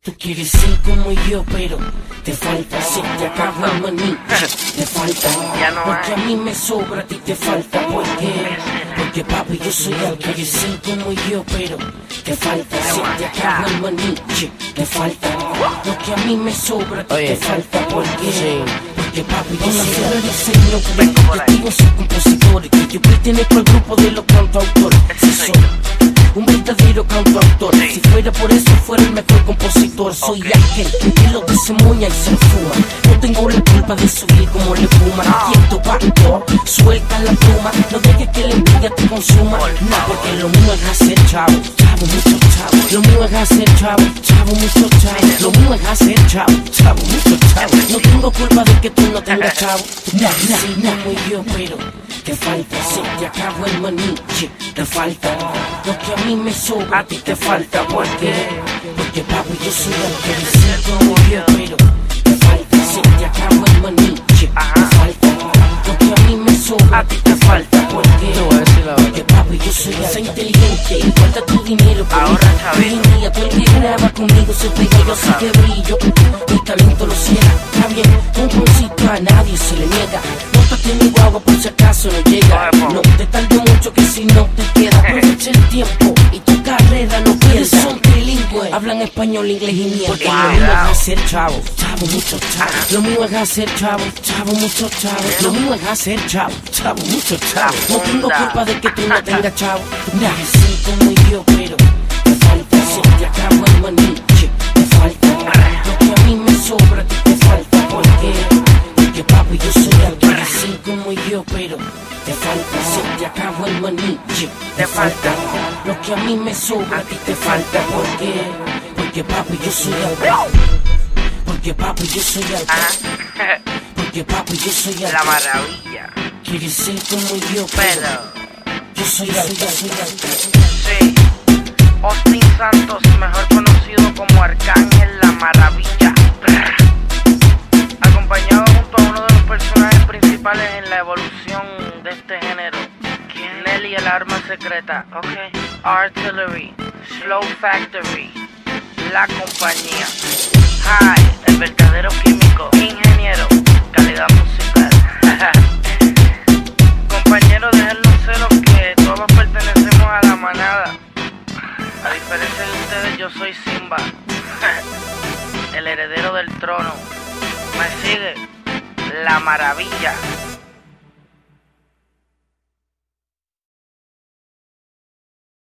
Tú quieres ser como yo, pero te falta, se te acaba el maní, te falta, porque a mí me sobra, a ti te falta, porque papi yo soy el que quieres ser como yo, pero te falta, se te acaba el maní, te falta, porque a mí me sobra, a ti te falta, porque papi yo soy el diseño, que digo soy compositor, que yo pertenezco al grupo de los cantautores, si soy un verdadero cantautor. Si fuera por eso, fuera el mejor compositor. Soy aquel que lo desemoña y se fuma. No tengo la culpa de subir como le fuman. Quieto, pato, suelta la pluma. No dejes que la envidia te consuma. No, porque lo mío es hacer chavo, chavo, mucho chavo. Lo mío es hacer chavo, chavo, mucho chavo. Lo mío es hacer chavo, chavo, mucho chavo. No tengo culpa de que tú no tengas chavo. No, muy yo, pero te falta, se te acabó el maní, te falta lo que a mí me sobra, a ti te falta, porque papi yo soy el que dice como yo, pero te falta, se te acabó el maní, te falta lo que a mí me sobra, a ti te falta, porque papi yo soy el inteligente, y falta tu dinero, ahora sabes, día todo el que graba conmigo se pega, yo sé que brillo, mi talento lo ciega, está bien, un concito a nadie se le niega. Móntate mi guagua por si acaso no llega. No te tarde mucho que si no te queda. Aprovecha el tiempo y tu carrera no pierdas. Son trilingües, hablan español, inglés y mierda. Porque lo mío es hacer chavo, chavo, mucho chavo. Lo mío es hacer chavo, chavo, mucho chavo. Lo mío es hacer chavo, chavo, mucho chavo. No tengo culpa de que tú no tengas chavo. Nadie sé como yo, pero te falta, se te acabó el maní, te falta lo que a mí me sobra, a ti te falta, porque papi yo soy el que así como yo, pero te falta, se te acabó el maní, te falta lo que a mí me sobra, a ti te falta, porque papi yo soy el, porque papi yo soy el, porque papi yo soy el, la maravilla. Quieres ser como yo, pero yo soy el, sí, Austin Santos, mejor conocido como Arcángel La Maravilla, acompañado junto a uno de los personajes principales en la evolución de este género, Nelly el arma secreta, Artillery, Slow Factory, La Compañía, High, el verdadero químico, ingeniero, calidad musical. Compañeros, déjenlo celos que todos pertenecemos a la manada. A diferencia de ustedes, yo soy Simba, el heredero del trono. Me sigue La Maravilla.